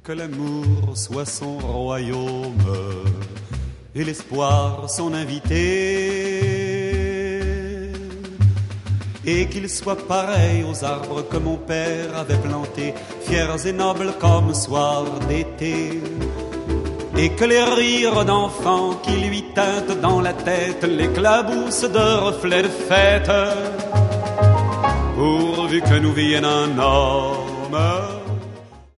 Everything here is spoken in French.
Que l'amour soit son royaume et l'espoir son invité, et qu'il soit pareil aux arbres que mon père avait plantés, fiers et nobles comme soir d'été, et que les rires d'enfants qui lui teintent dans la tête l'éclaboussent de reflets de fête, pourvu que nous vienne un homme